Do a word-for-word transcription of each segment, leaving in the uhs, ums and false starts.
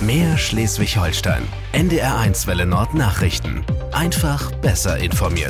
Mehr Schleswig-Holstein. N D R eins Welle Nord Nachrichten. Einfach besser informiert.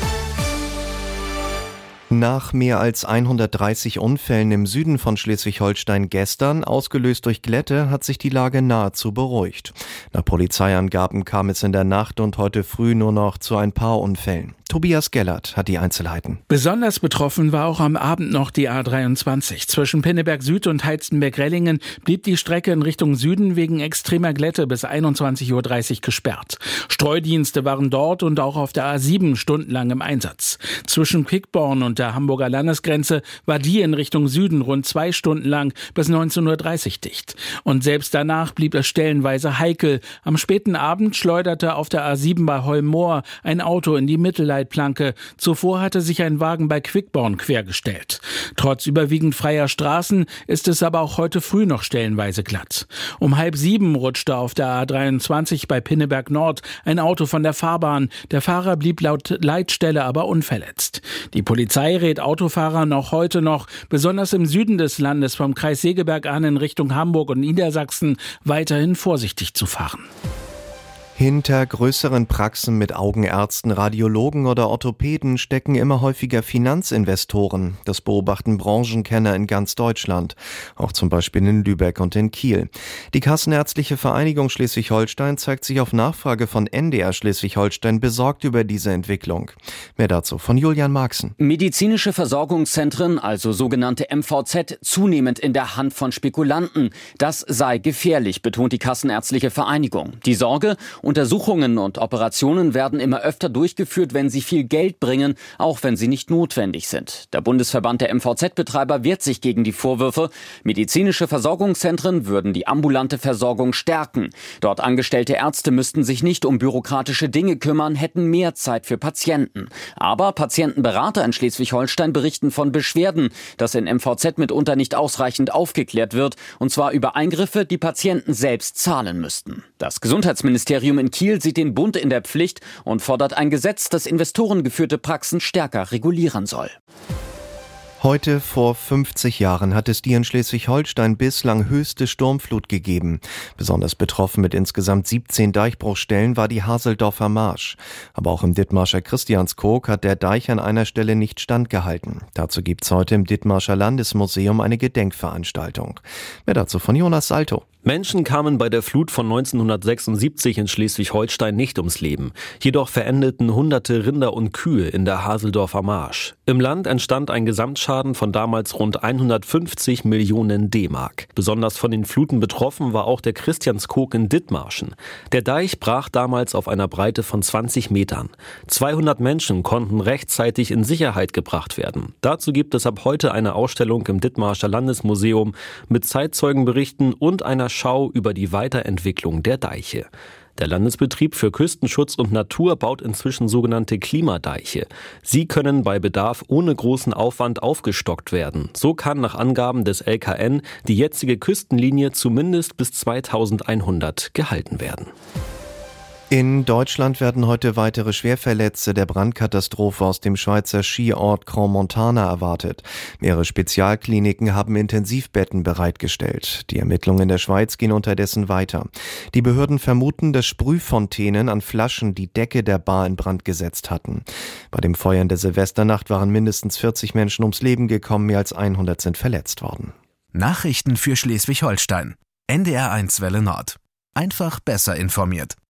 Nach mehr als hundertdreißig Unfällen im Süden von Schleswig-Holstein gestern, ausgelöst durch Glätte, hat sich die Lage nahezu beruhigt. Nach Polizeiangaben kam es in der Nacht und heute früh nur noch zu ein paar Unfällen. Tobias Gellert hat die Einzelheiten. Besonders betroffen war auch am Abend noch die A dreiundzwanzig. Zwischen Pinneberg Süd und Heizenberg-Rellingen blieb die Strecke in Richtung Süden wegen extremer Glätte bis einundzwanzig Uhr dreißig gesperrt. Streudienste waren dort und auch auf der A sieben stundenlang im Einsatz. Zwischen Quickborn und der Hamburger Landesgrenze war die in Richtung Süden rund zwei Stunden lang bis neunzehn Uhr dreißig dicht. Und selbst danach blieb es stellenweise heikel. Am späten Abend schleuderte auf der A sieben bei Holmmoor ein Auto in die Mittelleitplanke. Zuvor hatte sich ein Wagen bei Quickborn quergestellt. Trotz überwiegend freier Straßen ist es aber auch heute früh noch stellenweise glatt. Um halb sieben rutschte auf der A dreiundzwanzig bei Pinneberg Nord ein Auto von der Fahrbahn. Der Fahrer blieb laut Leitstelle aber unverletzt. Die Polizei rät Autofahrern auch heute noch, besonders im Süden des Landes vom Kreis Segeberg an in Richtung Hamburg und Niedersachsen, weiterhin vorsichtig zu fahren. Hinter größeren Praxen mit Augenärzten, Radiologen oder Orthopäden stecken immer häufiger Finanzinvestoren. Das beobachten Branchenkenner in ganz Deutschland, auch zum Beispiel in Lübeck und in Kiel. Die Kassenärztliche Vereinigung Schleswig-Holstein zeigt sich auf Nachfrage von N D R Schleswig-Holstein besorgt über diese Entwicklung. Mehr dazu von Julian Marxen. Medizinische Versorgungszentren, also sogenannte M V Z, zunehmend in der Hand von Spekulanten. Das sei gefährlich, betont die Kassenärztliche Vereinigung. Die Sorge: Untersuchungen und Operationen werden immer öfter durchgeführt, wenn sie viel Geld bringen, auch wenn sie nicht notwendig sind. Der Bundesverband der M V Z-Betreiber wehrt sich gegen die Vorwürfe. Medizinische Versorgungszentren würden die ambulante Versorgung stärken. Dort angestellte Ärzte müssten sich nicht um bürokratische Dinge kümmern, hätten mehr Zeit für Patienten. Aber Patientenberater in Schleswig-Holstein berichten von Beschwerden, dass in M V Z mitunter nicht ausreichend aufgeklärt wird, und zwar über Eingriffe, die Patienten selbst zahlen müssten. Das Gesundheitsministerium in Kiel sieht den Bund in der Pflicht und fordert ein Gesetz, das investorengeführte Praxen stärker regulieren soll. Heute vor fünfzig Jahren hat es die in Schleswig-Holstein bislang höchste Sturmflut gegeben. Besonders betroffen mit insgesamt siebzehn Deichbruchstellen war die Haseldorfer Marsch. Aber auch im Dithmarscher Christianskog hat der Deich an einer Stelle nicht standgehalten. Dazu gibt's heute im Dithmarscher Landesmuseum eine Gedenkveranstaltung. Mehr dazu von Jonas Salto. Menschen kamen bei der Flut von neunzehnhundertsechsundsiebzig in Schleswig-Holstein nicht ums Leben. Jedoch verendeten hunderte Rinder und Kühe in der Haseldorfer Marsch. Im Land entstand ein Gesamtschaden von damals rund hundertfünfzig Millionen D-Mark. Besonders von den Fluten betroffen war auch der Christianskog in Dithmarschen. Der Deich brach damals auf einer Breite von zwanzig Metern. zweihundert Menschen konnten rechtzeitig in Sicherheit gebracht werden. Dazu gibt es ab heute eine Ausstellung im Dithmarscher Landesmuseum mit Zeitzeugenberichten und einer Schau über die Weiterentwicklung der Deiche. Der Landesbetrieb für Küstenschutz und Natur baut inzwischen sogenannte Klimadeiche. Sie können bei Bedarf ohne großen Aufwand aufgestockt werden. So kann nach Angaben des L K N die jetzige Küstenlinie zumindest bis zweitausendeinhundert gehalten werden. In Deutschland werden heute weitere Schwerverletzte der Brandkatastrophe aus dem Schweizer Skiort Crans-Montana erwartet. Mehrere Spezialkliniken haben Intensivbetten bereitgestellt. Die Ermittlungen in der Schweiz gehen unterdessen weiter. Die Behörden vermuten, dass Sprühfontänen an Flaschen die Decke der Bar in Brand gesetzt hatten. Bei dem Feuer in der Silvesternacht waren mindestens vierzig Menschen ums Leben gekommen, mehr als hundert sind verletzt worden. Nachrichten für Schleswig-Holstein. N D R eins Welle Nord. Einfach besser informiert.